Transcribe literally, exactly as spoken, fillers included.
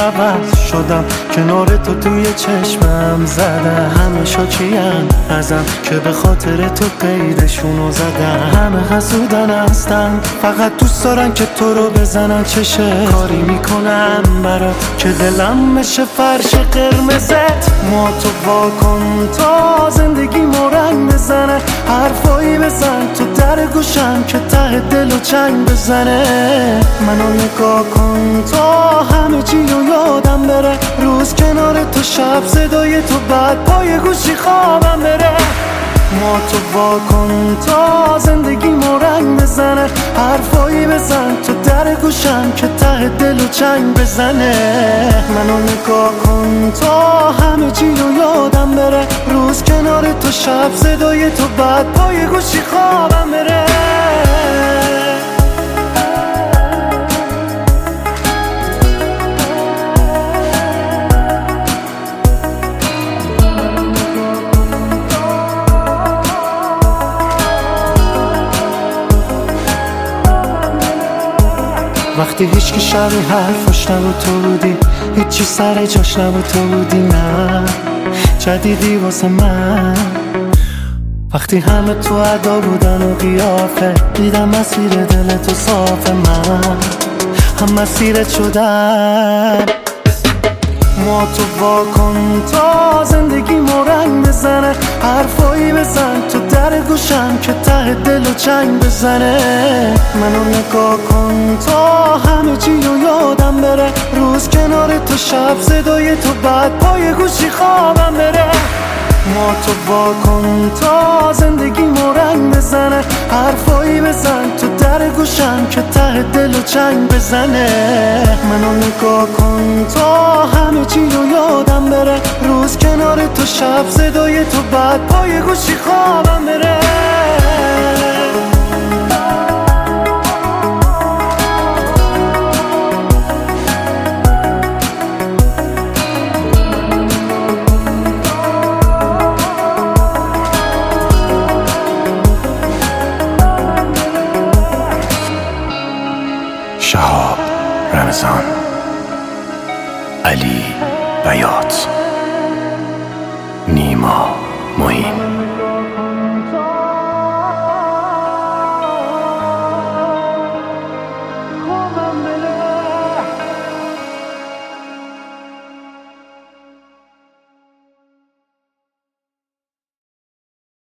عوض شدم، کنار تو توی چشمم زدم. همه شاکین ازم که به خاطر تو قیدشونو زدم. همه حسودن هستن، فقط دوست دارن که تو رو بزنن. چشه کاری میکنم برات که دلم بشه فرش قرمزت. ما تو وا کن تا زندگی ما رنگ بزنه. حرفایی بزن تو در گوشم که ته دل و چنگ بزنه. منو نگاه کن تا همه چی رو یادم بره. روز کنار تو، شب صدای تو، بعد پای گوشی خوابم بره. ما تو وا کن تا زندگی ما رنگ بزنه. حرفایی بزن تو در گوشم که ته دل و چنگ بزنه. منو نگاه کن تا همه چی رو یادم بره. روز کنار تو، شب صدای تو، بعد پای گوشی خوابم بره. وقتی هیچ کی شبیه حرفاش نبود تو بودی، هیچی سر جاش نبود تو بودی. نه جدیدی واسه من. وقتی همه تو ادا بودن و قیافه، دیدم مسیر دل تو صافه. من هم مسیرت شدم. ما تو وا کن تا زندگی ما رنگ بزنه. حرفایی بزن تو در گوشم که ته دل و چنگ بزنه. منو نگاه کن تا همه چی رو یادم بره. روز کنار تو، شب صدای تو، بعد پای گوشی خوابم بره. ما تو وا کن تا زندگی ما رنگ بزنه. حرفایی بزن تو در گوشم که ته دل و چنگ بزنه. منو نگاه کن تا همه چی رو یادم بره. روز کنار تو، شب صدای تو، بعد پای گوشی خوابم بره.